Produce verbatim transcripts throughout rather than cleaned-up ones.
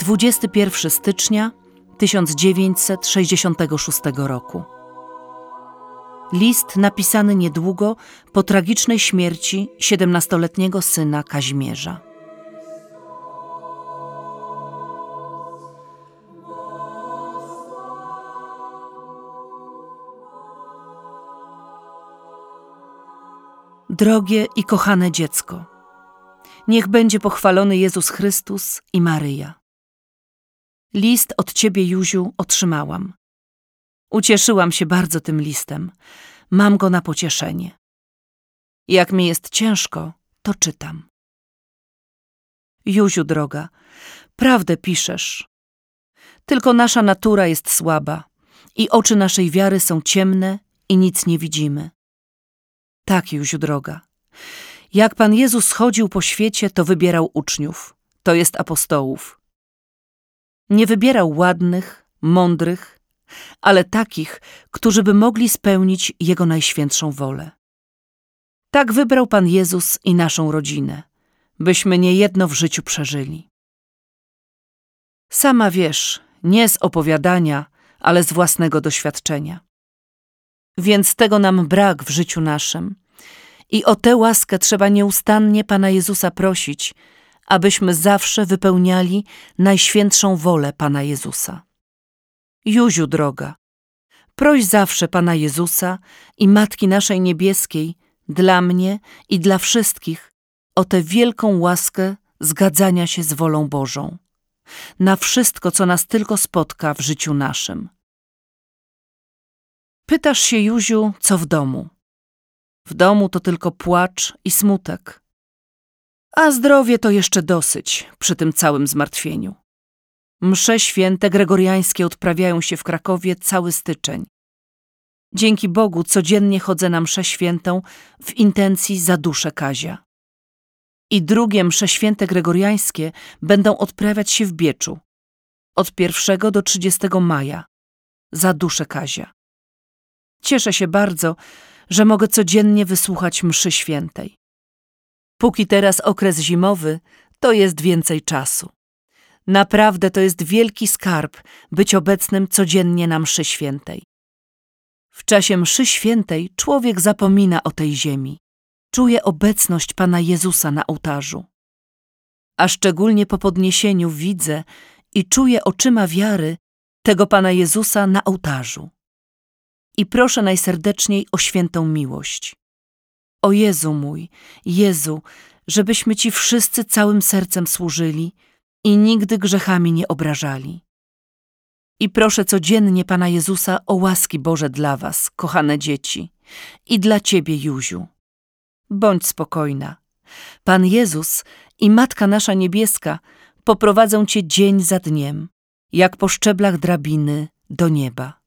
dwudziestego pierwszego stycznia tysiąc dziewięćset sześćdziesiątego szóstego roku. List napisany niedługo po tragicznej śmierci siedemnastoletniego syna Kazimierza. Drogie i kochane dziecko, niech będzie pochwalony Jezus Chrystus i Maryja. List od ciebie, Józiu, otrzymałam. Ucieszyłam się bardzo tym listem. Mam go na pocieszenie. Jak mi jest ciężko, to czytam. Józiu droga, prawdę piszesz. Tylko nasza natura jest słaba i oczy naszej wiary są ciemne i nic nie widzimy. Tak, Józiu droga. Jak Pan Jezus chodził po świecie, to wybierał uczniów, to jest apostołów. Nie wybierał ładnych, mądrych, ale takich, którzy by mogli spełnić Jego najświętszą wolę. Tak wybrał Pan Jezus i naszą rodzinę, byśmy niejedno w życiu przeżyli. Sama wiesz, nie z opowiadania, ale z własnego doświadczenia. Więc tego nam brak w życiu naszym i o tę łaskę trzeba nieustannie Pana Jezusa prosić, abyśmy zawsze wypełniali najświętszą wolę Pana Jezusa. Józiu droga, proś zawsze Pana Jezusa i Matki naszej Niebieskiej dla mnie i dla wszystkich o tę wielką łaskę zgadzania się z wolą Bożą na wszystko, co nas tylko spotka w życiu naszym. Pytasz się, Józiu, co w domu? W domu to tylko płacz i smutek. A zdrowie to jeszcze dosyć przy tym całym zmartwieniu. Msze święte gregoriańskie odprawiają się w Krakowie cały styczeń. Dzięki Bogu codziennie chodzę na mszę świętą w intencji za duszę Kazia. I drugie msze święte gregoriańskie będą odprawiać się w Bieczu od pierwszego do trzydziestego maja za duszę Kazia. Cieszę się bardzo, że mogę codziennie wysłuchać mszy świętej. Póki teraz okres zimowy, to jest więcej czasu. Naprawdę to jest wielki skarb być obecnym codziennie na mszy świętej. W czasie mszy świętej człowiek zapomina o tej ziemi. Czuje obecność Pana Jezusa na ołtarzu. A szczególnie po podniesieniu widzę i czuję oczyma wiary tego Pana Jezusa na ołtarzu. I proszę najserdeczniej o świętą miłość. O Jezu mój, Jezu, żebyśmy Ci wszyscy całym sercem służyli i nigdy grzechami nie obrażali. I proszę codziennie Pana Jezusa o łaski Boże dla Was, kochane dzieci, i dla Ciebie, Józiu. Bądź spokojna. Pan Jezus i Matka nasza Niebieska poprowadzą Cię dzień za dniem, jak po szczeblach drabiny do nieba.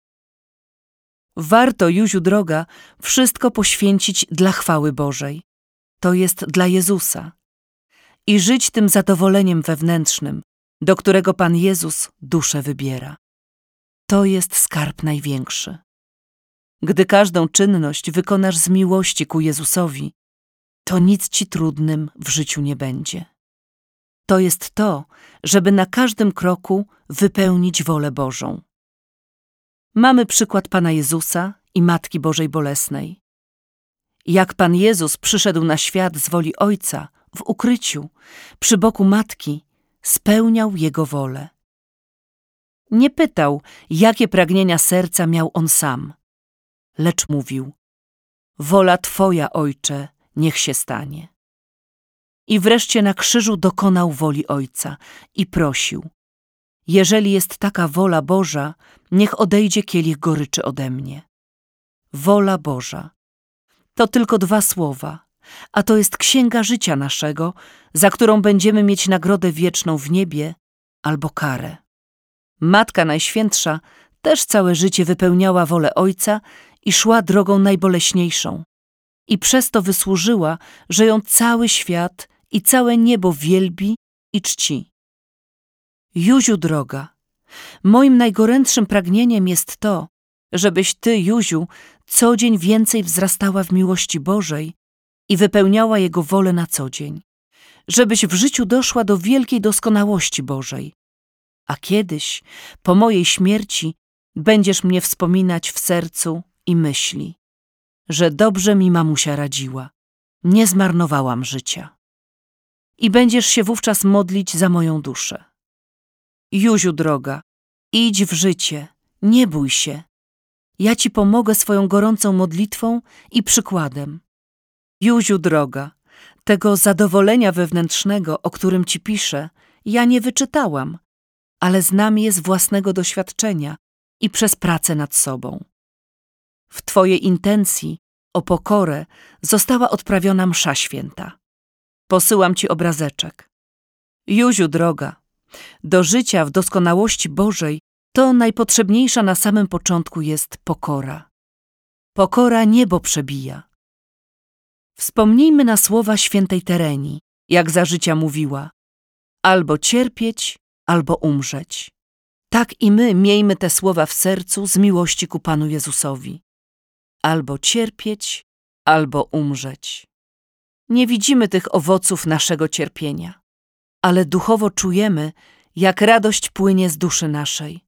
Warto, Józiu droga, wszystko poświęcić dla chwały Bożej. To jest dla Jezusa. I żyć tym zadowoleniem wewnętrznym, do którego Pan Jezus duszę wybiera. To jest skarb największy. Gdy każdą czynność wykonasz z miłości ku Jezusowi, to nic ci trudnym w życiu nie będzie. To jest to, żeby na każdym kroku wypełnić wolę Bożą. Mamy przykład Pana Jezusa i Matki Bożej Bolesnej. Jak Pan Jezus przyszedł na świat z woli Ojca, w ukryciu, przy boku Matki, spełniał Jego wolę. Nie pytał, jakie pragnienia serca miał On sam, lecz mówił: wola Twoja, Ojcze, niech się stanie. I wreszcie na krzyżu dokonał woli Ojca i prosił: jeżeli jest taka wola Boża, niech odejdzie kielich goryczy ode mnie. Wola Boża. To tylko dwa słowa, a to jest księga życia naszego, za którą będziemy mieć nagrodę wieczną w niebie albo karę. Matka Najświętsza też całe życie wypełniała wolę Ojca i szła drogą najboleśniejszą. I przez to wysłużyła, że ją cały świat i całe niebo wielbi i czci. Józiu droga, moim najgorętszym pragnieniem jest to, żebyś Ty, Józiu, co dzień więcej wzrastała w miłości Bożej i wypełniała Jego wolę na co dzień. Żebyś w życiu doszła do wielkiej doskonałości Bożej, a kiedyś, po mojej śmierci, będziesz mnie wspominać w sercu i myśli, że dobrze mi mamusia radziła, nie zmarnowałam życia. I będziesz się wówczas modlić za moją duszę. Józiu droga, idź w życie, nie bój się. Ja ci pomogę swoją gorącą modlitwą i przykładem. Józiu droga, tego zadowolenia wewnętrznego, o którym ci piszę, ja nie wyczytałam, ale znam je z własnego doświadczenia i przez pracę nad sobą. W twojej intencji o pokorę została odprawiona msza święta. Posyłam ci obrazeczek. Józiu droga, do życia w doskonałości Bożej to najpotrzebniejsza na samym początku jest pokora. Pokora niebo przebija. Wspomnijmy na słowa świętej Terenii, jak za życia mówiła: albo cierpieć, albo umrzeć. Tak i my miejmy te słowa w sercu z miłości ku Panu Jezusowi. Albo cierpieć, albo umrzeć. Nie widzimy tych owoców naszego cierpienia, ale duchowo czujemy, jak radość płynie z duszy naszej,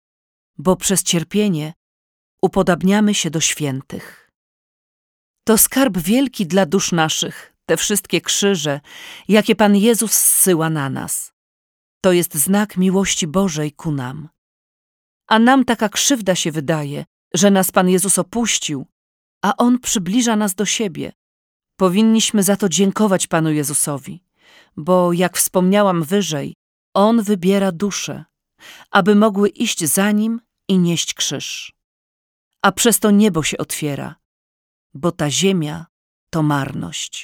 bo przez cierpienie upodabniamy się do świętych. To skarb wielki dla dusz naszych, te wszystkie krzyże, jakie Pan Jezus zsyła na nas. To jest znak miłości Bożej ku nam. A nam taka krzywda się wydaje, że nas Pan Jezus opuścił, a On przybliża nas do siebie. Powinniśmy za to dziękować Panu Jezusowi, bo jak wspomniałam wyżej, On wybiera dusze, aby mogły iść za Nim i nieść krzyż. A przez to niebo się otwiera, bo ta ziemia to marność.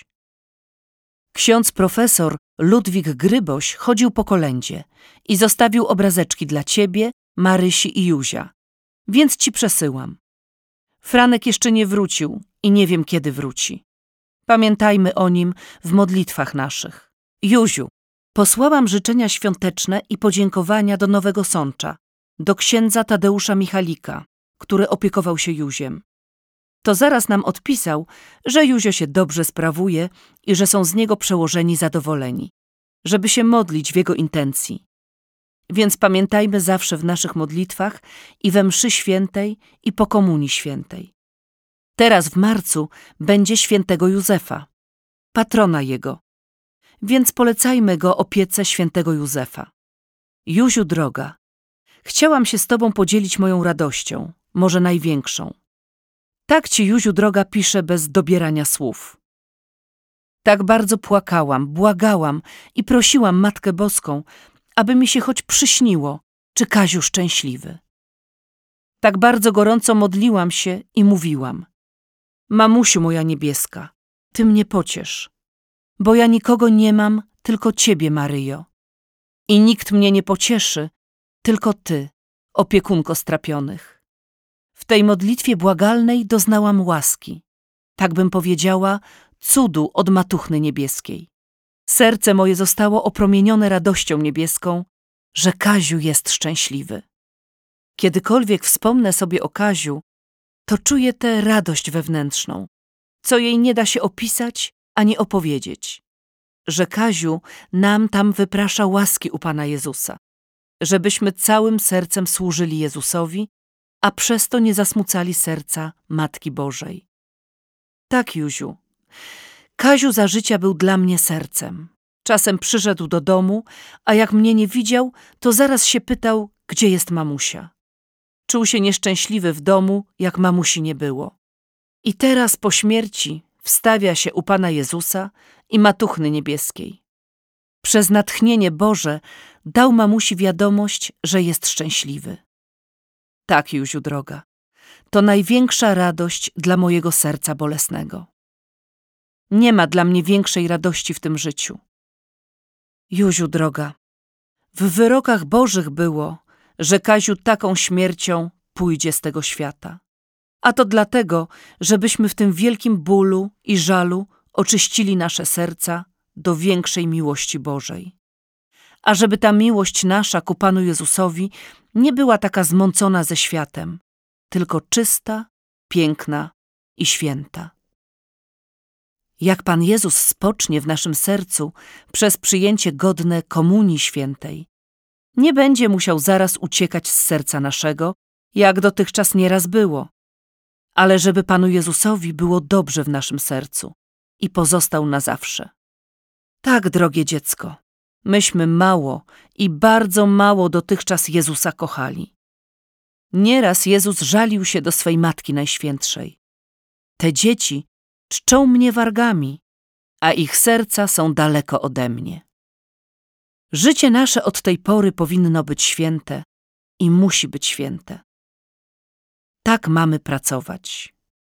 Ksiądz profesor Ludwik Gryboś chodził po kolędzie i zostawił obrazeczki dla ciebie, Marysi i Józia, więc ci przesyłam. Franek jeszcze nie wrócił i nie wiem, kiedy wróci. Pamiętajmy o nim w modlitwach naszych. Józiu, posłałam życzenia świąteczne i podziękowania do Nowego Sącza, do księdza Tadeusza Michalika, który opiekował się Józiem. To zaraz nam odpisał, że Józio się dobrze sprawuje i że są z niego przełożeni zadowoleni, żeby się modlić w jego intencji. Więc pamiętajmy zawsze w naszych modlitwach i we mszy świętej i po komunii świętej. Teraz w marcu będzie świętego Józefa, patrona jego, więc polecajmy go opiece świętego Józefa. Józiu droga, chciałam się z tobą podzielić moją radością, może największą. Tak ci, Józiu droga, piszę bez dobierania słów. Tak bardzo płakałam, błagałam i prosiłam Matkę Boską, aby mi się choć przyśniło, czy Kaziu szczęśliwy. Tak bardzo gorąco modliłam się i mówiłam: mamusiu moja niebieska, ty mnie pociesz, bo ja nikogo nie mam, tylko ciebie, Maryjo. I nikt mnie nie pocieszy, tylko ty, opiekunko strapionych. W tej modlitwie błagalnej doznałam łaski, tak bym powiedziała, cudu od Matuchny Niebieskiej. Serce moje zostało opromienione radością niebieską, że Kaziu jest szczęśliwy. Kiedykolwiek wspomnę sobie o Kaziu, to czuję tę radość wewnętrzną, co jej nie da się opisać ani opowiedzieć, że Kaziu nam tam wyprasza łaski u Pana Jezusa, żebyśmy całym sercem służyli Jezusowi, a przez to nie zasmucali serca Matki Bożej. Tak, Józiu, Kaziu za życia był dla mnie sercem. Czasem przyszedł do domu, a jak mnie nie widział, to zaraz się pytał, gdzie jest mamusia. Czuł się nieszczęśliwy w domu, jak mamusi nie było. I teraz po śmierci wstawia się u Pana Jezusa i Matuchny Niebieskiej. Przez natchnienie Boże dał mamusi wiadomość, że jest szczęśliwy. Tak, Józiu droga, to największa radość dla mojego serca bolesnego. Nie ma dla mnie większej radości w tym życiu. Józiu droga, w wyrokach Bożych było, że Kaziu taką śmiercią pójdzie z tego świata. A to dlatego, żebyśmy w tym wielkim bólu i żalu oczyścili nasze serca do większej miłości Bożej. A żeby ta miłość nasza ku Panu Jezusowi nie była taka zmącona ze światem, tylko czysta, piękna i święta. Jak Pan Jezus spocznie w naszym sercu przez przyjęcie godne Komunii Świętej, Nie będzie musiał zaraz uciekać z serca naszego, jak dotychczas nieraz było, ale żeby Panu Jezusowi było dobrze w naszym sercu i pozostał na zawsze. Tak, drogie dziecko, myśmy mało i bardzo mało dotychczas Jezusa kochali. Nieraz Jezus żalił się do swej Matki Najświętszej. Te dzieci czczą mnie wargami, a ich serca są daleko ode mnie. Życie nasze od tej pory powinno być święte i musi być święte. Tak mamy pracować.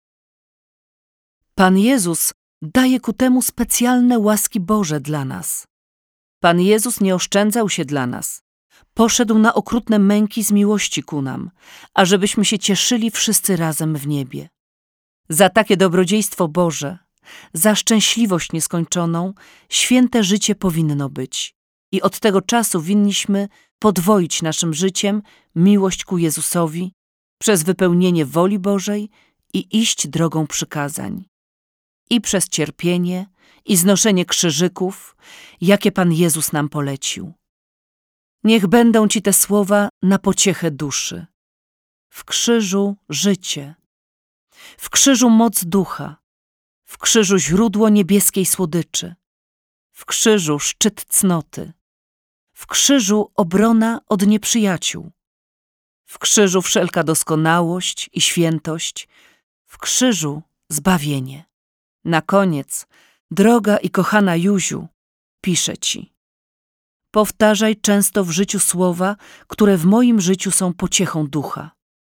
Pan Jezus daje ku temu specjalne łaski Boże dla nas. Pan Jezus nie oszczędzał się dla nas. Poszedł na okrutne męki z miłości ku nam, ażebyśmy się cieszyli wszyscy razem w niebie. Za takie dobrodziejstwo Boże, za szczęśliwość nieskończoną, święte życie powinno być. I od tego czasu winniśmy podwoić naszym życiem miłość ku Jezusowi przez wypełnienie woli Bożej i iść drogą przykazań. I przez cierpienie i znoszenie krzyżyków, jakie Pan Jezus nam polecił. Niech będą Ci te słowa na pociechę duszy. W krzyżu życie, w krzyżu moc ducha, w krzyżu źródło niebieskiej słodyczy, w krzyżu szczyt cnoty, w krzyżu obrona od nieprzyjaciół, w krzyżu wszelka doskonałość i świętość, w krzyżu zbawienie. Na koniec, droga i kochana Józiu, piszę Ci. Powtarzaj często w życiu słowa, które w moim życiu są pociechą ducha.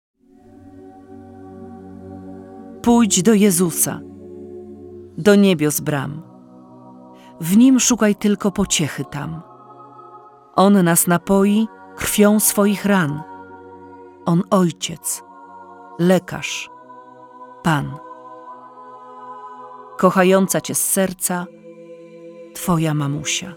Pójdź do Jezusa, do niebios bram. W Nim szukaj tylko pociechy tam. On nas napoi krwią swoich ran. On Ojciec, lekarz, Pan. Kochająca Cię z serca, Twoja mamusia.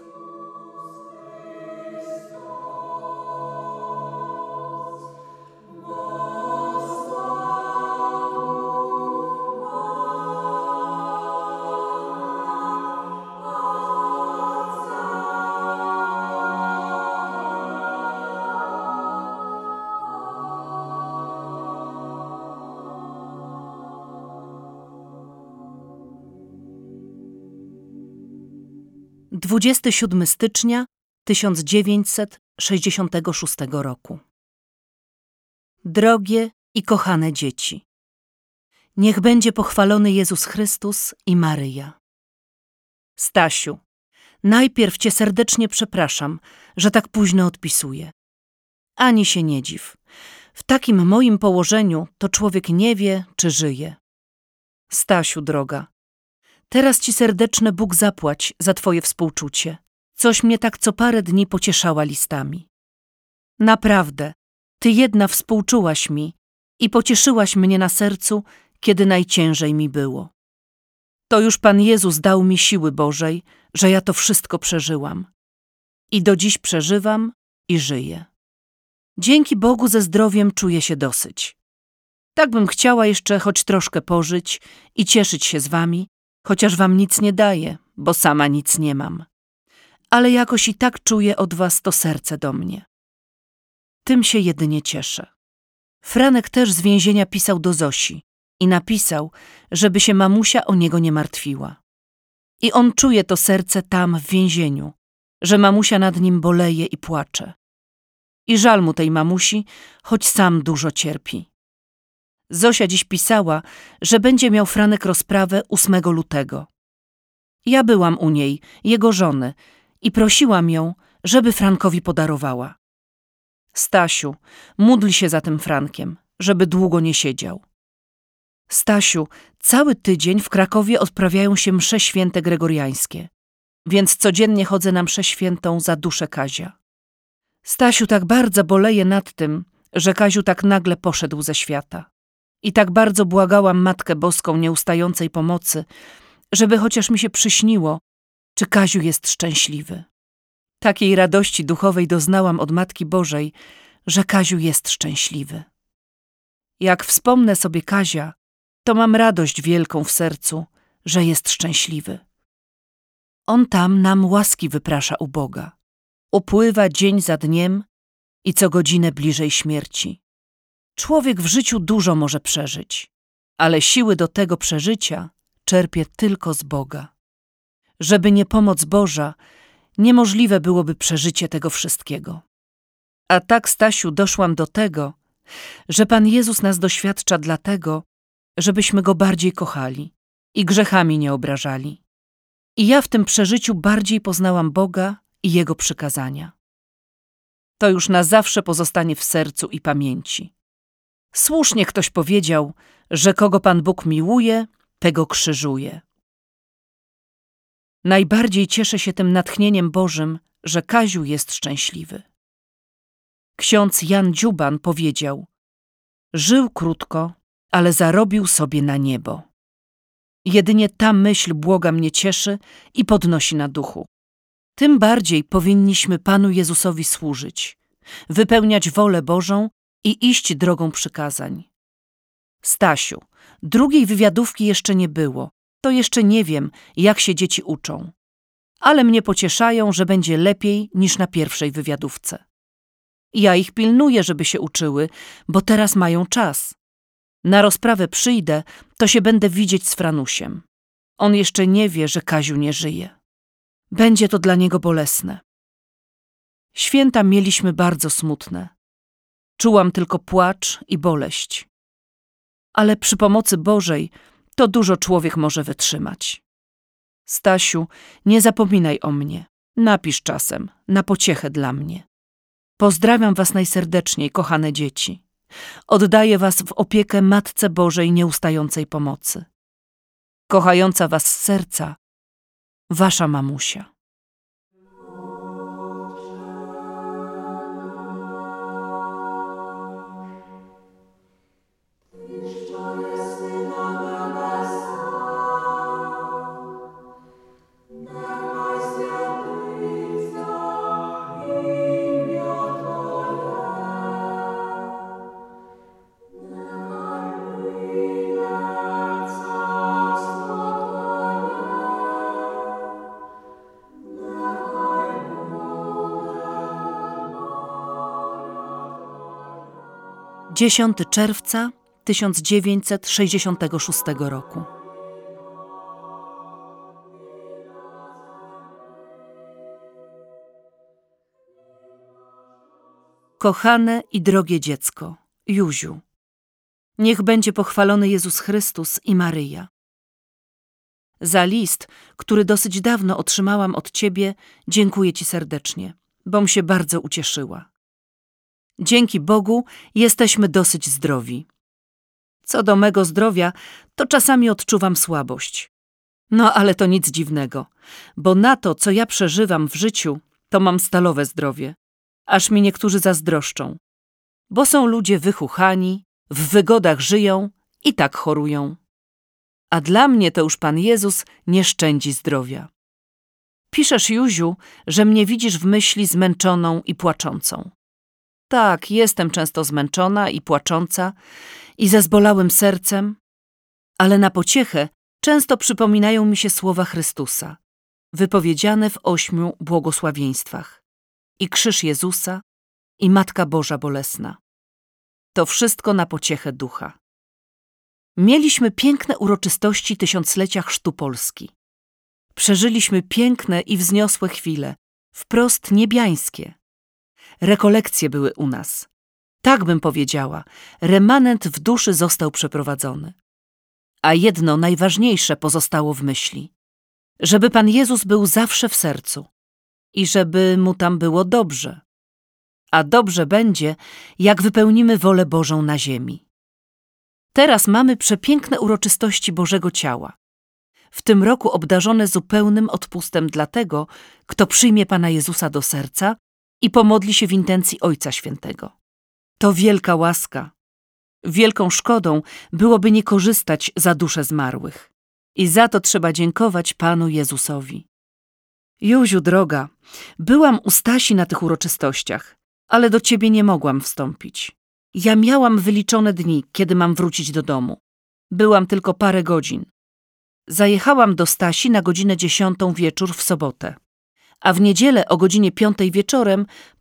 dwudziestego siódmego stycznia tysiąc dziewięćset sześćdziesiątego szóstego roku. Drogie i kochane dzieci, niech będzie pochwalony Jezus Chrystus i Maryja. Stasiu, najpierw Cię serdecznie przepraszam, że tak późno odpisuję. Ani się nie dziw. W takim moim położeniu to człowiek nie wie, czy żyje. Stasiu, droga, teraz Ci serdeczne Bóg zapłać za Twoje współczucie, coś mnie tak co parę dni pocieszała listami. Naprawdę, Ty jedna współczułaś mi i pocieszyłaś mnie na sercu, kiedy najciężej mi było. To już Pan Jezus dał mi siły Bożej, że ja to wszystko przeżyłam. I do dziś przeżywam i żyję. Dzięki Bogu ze zdrowiem czuję się dosyć. Tak bym chciała jeszcze choć troszkę pożyć i cieszyć się z Wami, chociaż Wam nic nie daję, bo sama nic nie mam. Ale jakoś i tak czuję od Was to serce do mnie. Tym się jedynie cieszę. Franek też z więzienia pisał do Zosi i napisał, żeby się mamusia o niego nie martwiła. I on czuje to serce tam w więzieniu, że mamusia nad nim boleje i płacze. I żal mu tej mamusi, choć sam dużo cierpi. Zosia dziś pisała, że będzie miał Franek rozprawę ósmego lutego. Ja byłam u niej, jego żony, i prosiłam ją, żeby Frankowi podarowała. Stasiu, módl się za tym Frankiem, żeby długo nie siedział. Stasiu, cały tydzień w Krakowie odprawiają się msze święte gregoriańskie, więc codziennie chodzę na mszę świętą za duszę Kazia. Stasiu, tak bardzo boleję nad tym, że Kaziu tak nagle poszedł ze świata. I tak bardzo błagałam Matkę Boską nieustającej pomocy, żeby chociaż mi się przyśniło, czy Kaziu jest szczęśliwy. Takiej radości duchowej doznałam od Matki Bożej, że Kaziu jest szczęśliwy. Jak wspomnę sobie Kazia, to mam radość wielką w sercu, że jest szczęśliwy. On tam nam łaski wyprasza u Boga. Upływa dzień za dniem i co godzinę bliżej śmierci. Człowiek w życiu dużo może przeżyć, ale siły do tego przeżycia czerpie tylko z Boga. Żeby nie pomoc Boża, niemożliwe byłoby przeżycie tego wszystkiego. A tak, Stasiu, doszłam do tego, że Pan Jezus nas doświadcza dlatego, żebyśmy Go bardziej kochali i grzechami nie obrażali. I ja w tym przeżyciu bardziej poznałam Boga i Jego przykazania. To już na zawsze pozostanie w sercu i pamięci. Słusznie ktoś powiedział, że kogo Pan Bóg miłuje, tego krzyżuje. Najbardziej cieszę się tym natchnieniem Bożym, że Kaziu jest szczęśliwy. Ksiądz Jan Dziuban powiedział: żył krótko, ale zarobił sobie na niebo. Jedynie ta myśl błoga mnie cieszy i podnosi na duchu. Tym bardziej powinniśmy Panu Jezusowi służyć, wypełniać wolę Bożą i iść drogą przykazań. Stasiu, drugiej wywiadówki jeszcze nie było, to jeszcze nie wiem, jak się dzieci uczą. Ale mnie pocieszają, że będzie lepiej niż na pierwszej wywiadówce. Ja ich pilnuję, żeby się uczyły, bo teraz mają czas. Na rozprawę przyjdę, to się będę widzieć z Franusiem. On jeszcze nie wie, że Kaziu nie żyje. Będzie to dla niego bolesne. Święta mieliśmy bardzo smutne. Czułam tylko płacz i boleść. Ale przy pomocy Bożej to dużo człowiek może wytrzymać. Stasiu, nie zapominaj o mnie. Napisz czasem, na pociechę dla mnie. Pozdrawiam was najserdeczniej, kochane dzieci. Oddaję was w opiekę Matce Bożej nieustającej pomocy. Kochająca was z serca, wasza mamusia. dziesiątego czerwca tysiąc dziewięćset sześćdziesiątego szóstego roku. Kochane i drogie dziecko, Józiu, niech będzie pochwalony Jezus Chrystus i Maryja. Za list, który dosyć dawno otrzymałam od ciebie, dziękuję ci serdecznie, bom się bardzo ucieszyła. Dzięki Bogu jesteśmy dosyć zdrowi. Co do mego zdrowia, to czasami odczuwam słabość. No ale to nic dziwnego, bo na to, co ja przeżywam w życiu, to mam stalowe zdrowie. Aż mi niektórzy zazdroszczą. Bo są ludzie wychuchani, w wygodach żyją i tak chorują. A dla mnie to już Pan Jezus nie szczędzi zdrowia. Piszesz, Józiu, że mnie widzisz w myśli zmęczoną i płaczącą. Tak, jestem często zmęczona i płacząca i ze zbolałym sercem, ale na pociechę często przypominają mi się słowa Chrystusa, wypowiedziane w ośmiu błogosławieństwach, i krzyż Jezusa, i Matka Boża Bolesna. To wszystko na pociechę ducha. Mieliśmy piękne uroczystości tysiąclecia chrztu Polski. Przeżyliśmy piękne i wzniosłe chwile, wprost niebiańskie. Rekolekcje były u nas. Tak bym powiedziała, remanent w duszy został przeprowadzony. A jedno najważniejsze pozostało w myśli. Żeby Pan Jezus był zawsze w sercu i żeby Mu tam było dobrze. A dobrze będzie, jak wypełnimy wolę Bożą na ziemi. Teraz mamy przepiękne uroczystości Bożego Ciała. W tym roku obdarzone zupełnym odpustem dla tego, kto przyjmie Pana Jezusa do serca i pomodli się w intencji Ojca Świętego. To wielka łaska. Wielką szkodą byłoby nie korzystać za dusze zmarłych. I za to trzeba dziękować Panu Jezusowi. Józiu, droga, byłam u Stasi na tych uroczystościach, ale do ciebie nie mogłam wstąpić. Ja miałam wyliczone dni, kiedy mam wrócić do domu. Byłam tylko parę godzin. Zajechałam do Stasi na godzinę dziesiątą wieczór w sobotę, a w niedzielę o godzinie piątej wieczorem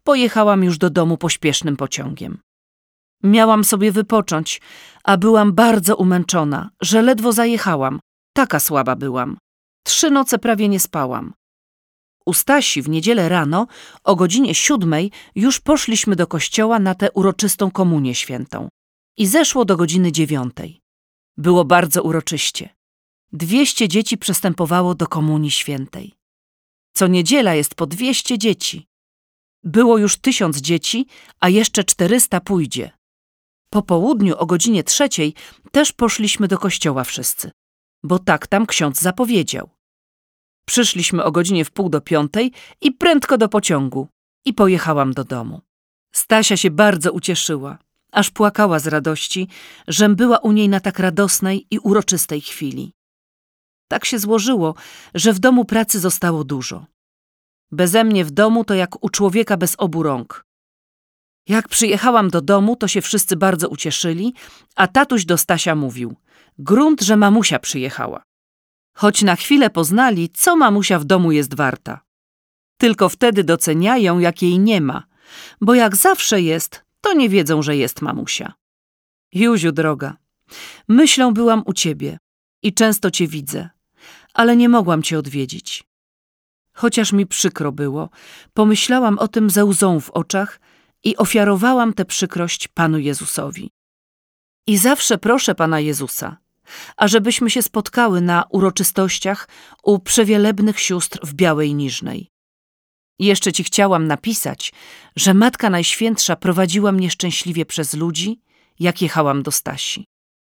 pojechałam już do domu pośpiesznym pociągiem. Miałam sobie wypocząć, a byłam bardzo umęczona, że ledwo zajechałam. Taka słaba byłam. Trzy noce prawie nie spałam. U Stasi w niedzielę rano o godzinie siódmej już poszliśmy do kościoła na tę uroczystą komunię świętą. I zeszło do godziny dziewiątej. Było bardzo uroczyście. Dwieście dzieci przystępowało do komunii świętej. Co niedziela jest po dwieście dzieci. Było już tysiąc dzieci, a jeszcze czterysta pójdzie. Po południu o godzinie trzeciej też poszliśmy do kościoła wszyscy, bo tak tam ksiądz zapowiedział. Przyszliśmy o godzinie w pół do piątej i prędko do pociągu i pojechałam do domu. Stasia się bardzo ucieszyła, aż płakała z radości, żem była u niej na tak radosnej i uroczystej chwili. Tak się złożyło, że w domu pracy zostało dużo. Beze mnie w domu to jak u człowieka bez obu rąk. Jak przyjechałam do domu, to się wszyscy bardzo ucieszyli, a tatuś do Stasia mówił: grunt, że mamusia przyjechała. Choć na chwilę poznali, co mamusia w domu jest warta. Tylko wtedy doceniają, jak jej nie ma, bo jak zawsze jest, to nie wiedzą, że jest mamusia. Józiu droga, myślą byłam u ciebie i często cię widzę, ale nie mogłam cię odwiedzić. Chociaż mi przykro było, pomyślałam o tym ze łzą w oczach i ofiarowałam tę przykrość Panu Jezusowi. I zawsze proszę Pana Jezusa, ażebyśmy się spotkały na uroczystościach u przewielebnych sióstr w Białej Niżnej. I jeszcze ci chciałam napisać, że Matka Najświętsza prowadziła mnie szczęśliwie przez ludzi, jak jechałam do Stasi.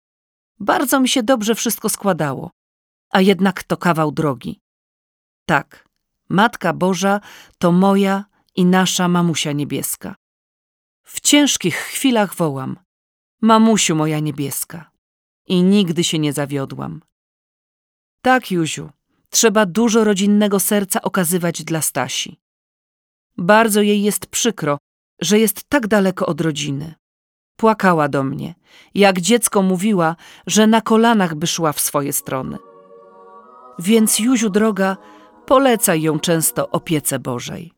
Bardzo mi się dobrze wszystko składało, a jednak to kawał drogi. Tak, Matka Boża to moja i nasza mamusia niebieska. W ciężkich chwilach wołam: mamusiu moja niebieska. I nigdy się nie zawiodłam. Tak, Józiu, trzeba dużo rodzinnego serca okazywać dla Stasi. Bardzo jej jest przykro, że jest tak daleko od rodziny. Płakała do mnie, jak dziecko mówiła, że na kolanach by szła w swoje strony. Więc, Józiu droga, polecaj ją często opiece Bożej.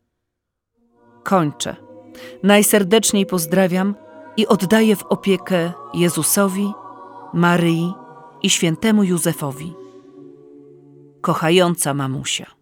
Kończę. Najserdeczniej pozdrawiam i oddaję w opiekę Jezusowi, Maryi i świętemu Józefowi. Kochająca mamusia.